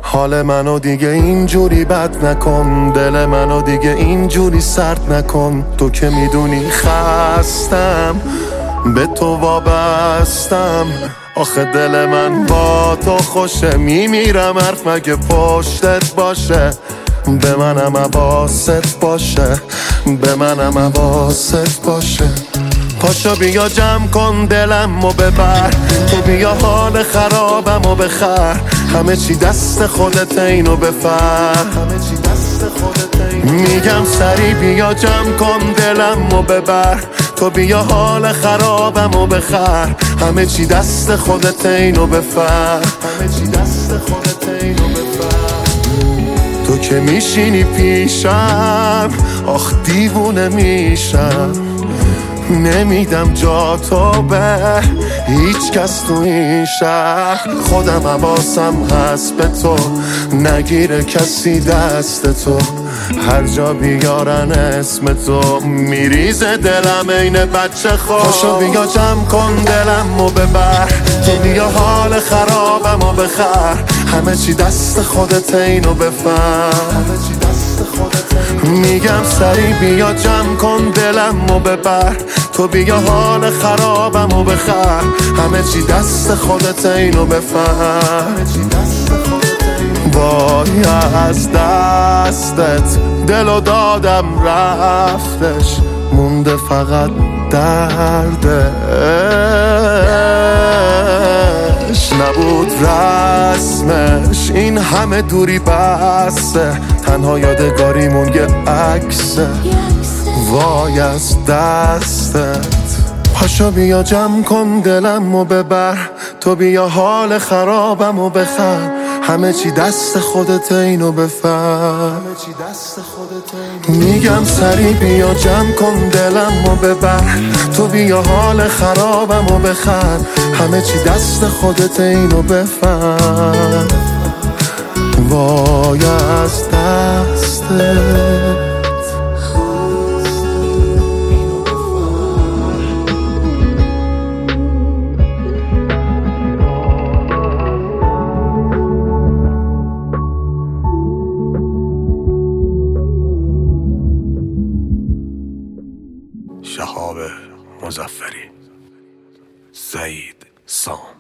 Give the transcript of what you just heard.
حال منو دیگه اینجوری بد نکن، دل منو دیگه اینجوری سرد نکن. تو که میدونی خستم، به تو وابستم. آخه دل من با تو خوشه، میمیرم حرف مگه پشتت باشه. به منم حواست باشه، به منم حواست باشه. پاشو بیا جمع کن دلم و ببر، تو بیا حال خرابم و بخر. همه چی دست خودت، اینو بفر. میگم سری بیا جمع کن دلم و ببر، تو بیا حال خرابم و بخر. همه چی دست خودت، اینو بفر. تو که میشینی پیشم، آخ دیوونه میشم. نمیدم جا تو به هیچ کس تو این شهر. خودم حواسم هست به تو، نگیره کسی دست تو. هر جا بیارن اسم تو، میریزه دلم این بچه خود. پاشو بیا جمع کن دلم و ببر، تو بیا حال خرابم و بخر. همه چی دست خودت، اینو بفهم. میگم سری بیا جمع کن دلم و ببر، تو بیا حال خرابم و بخر. همه چی دست خودت، اینو بفهم. وای از دستت دلو دادم رفتش، مونده فقط دردش. نبود رسمش این همه دوری بسته، تنها یادگاریمون یه عکسه. وای از دستت. پاشو بیا جمع کن دلم و ببر، تو بیا حال خرابم و بخر. همه چی دست خودت، اینو بفهم. میگم سری بیا جمع کن دلم و ببر، تو بیا حال خرابم و بخر. همه چی دست خودت، اینو بفهم. وای از دستت. شهاب مظفری، سعید سام.